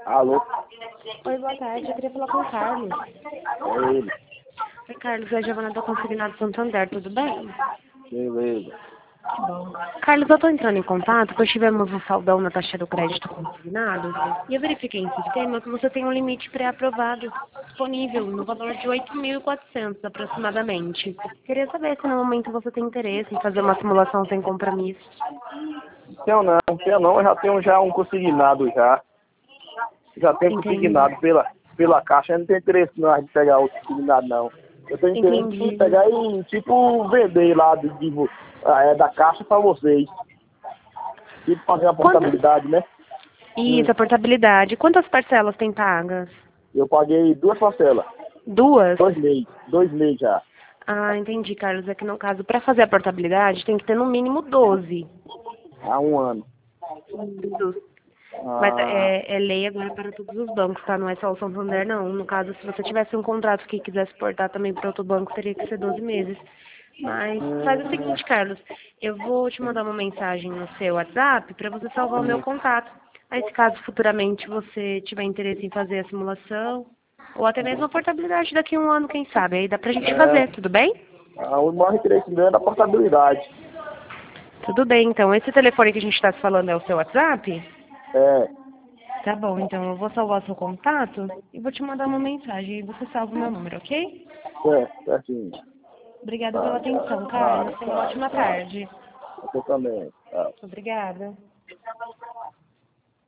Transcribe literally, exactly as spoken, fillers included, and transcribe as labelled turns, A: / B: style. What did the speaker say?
A: Alô?
B: Oi, boa tarde. Eu queria falar com o Carlos.
A: É ele.
B: Oi, Carlos. É a Giovana da Consignado Santander. Tudo bem?
A: Beleza.
B: Bom. Carlos, eu estou entrando em contato porque tivemos um saldão na taxa do crédito consignado e eu verifiquei em sistema que você tem um limite pré-aprovado disponível no valor de oito mil e quatrocentos aproximadamente. Queria saber se no momento você tem interesse em fazer uma simulação sem compromisso.
A: Tenho não, tenho não, eu já tenho já um consignado já. Já tenho
B: Entendi.
A: consignado pela, pela caixa, eu não tenho interesse não de pegar outro consignado não. Eu tenho interesse em
B: Entendi.
A: pegar e tipo vender lá de, de, ah, é, da caixa para vocês. Tipo fazer a
B: Quanto...
A: portabilidade, né? Hum.
B: Isso, a portabilidade. Quantas parcelas tem pagas?
A: Eu paguei duas parcelas.
B: Duas?
A: Dois meses. Dois meses já.
B: Ah, entendi, Carlos. É que no caso, para fazer a portabilidade, tem que ter no mínimo doze.
A: Há um ano.
B: Mas
A: Ah,
B: é, é lei agora para todos os bancos, tá? Não é só o Santander, não. No caso, se você tivesse um contrato que quisesse portar também para outro banco, teria que ser doze meses. Mas faz o
A: hum,
B: seguinte, Carlos. Eu vou te mandar uma mensagem no seu WhatsApp para você salvar o meu
A: hum.
B: contato. Aí, se caso futuramente você tiver interesse em fazer a simulação, ou até mesmo a portabilidade daqui a um ano, quem sabe, aí dá pra gente
A: É,
B: fazer, tudo bem?
A: ah, o maior interesse meu é da portabilidade.
B: Tudo bem, então. Esse telefone que a gente está se falando é o seu WhatsApp?
A: É,
B: Tá bom, então eu vou salvar seu contato e vou te mandar uma mensagem e você salva o meu número, ok?
A: é, certinho.
B: Obrigada pela
A: Tá,
B: atenção,
A: nada,
B: Carlos. Tenha uma
A: tá,
B: ótima
A: tá.
B: tarde.
A: Você também. Tá.
B: Obrigada.